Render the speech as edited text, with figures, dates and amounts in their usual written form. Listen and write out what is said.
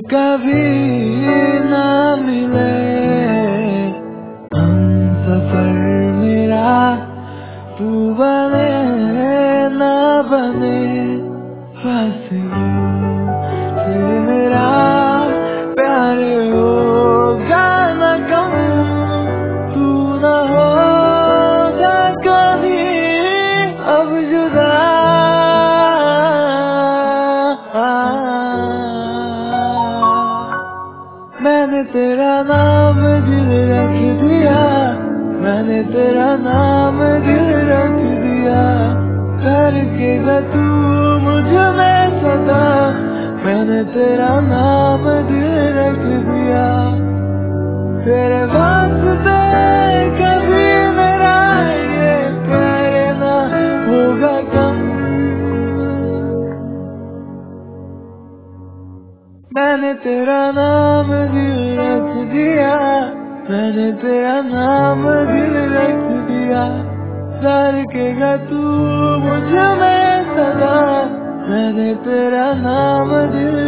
कभी ना मिले हम सफर मेरा, तू बने ना बने बस यूं से मेरा प्यार होगा न कम, तू न होगा कभी अब जुदा। मैंने तेरा नाम दिल रख दिया, मैंने तेरा नाम दिल रख दिया, करके तू मुझ में सदा, मैंने तेरा नाम दिल रख दिया। तेरे वास्ते कभी मेरा ये प्यार ना होगा कम, मैंने तेरा नाम दिल रख दिया, मैंने तेरा नाम दिल रख दिया, करके तू मुझ में सदा, मैंने तेरा नाम दिल